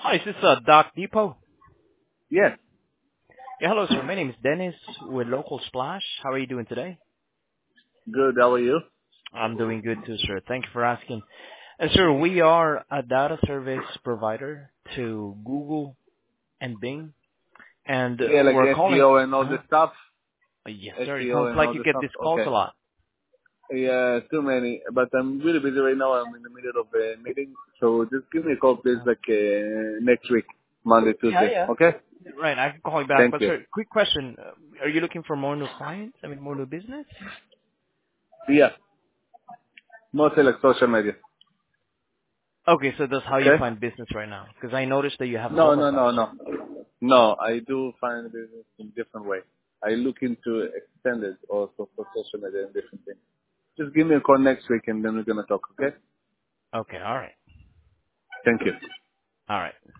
Hi, is this Doc Depot? Yes. Yeah, hello, sir. My name is Dennis with Local Splash. How are you doing today? Good. How are you? I'm doing good too, sir. Thank you for asking. And sir, we are a data service provider to Google and Bing, and Yeah, like we're calling. SEO and all Huh? this stuff. Yes, sir. It sounds SEO and like all you this get stuff. these calls a Okay. lot. Yeah, too many. But I'm really busy right now. I'm in the middle of a meeting. So just give me a call, please, like next week, Monday, Yeah, Tuesday. yeah. Okay? Right, I can call you back. Thank But you. sir, quick question: Are you looking for more new clients? I mean, more new business? Yeah. Mostly like social media. Okay, so that's how you Okay? find business right now. Because I noticed that you have a No, mobile no, site, no, sir. no. No, I do find business in different way. I look into extend it also for social media and different things. Just give me a call next week and then we're going to talk, okay? Okay, all right. Thank you. All right.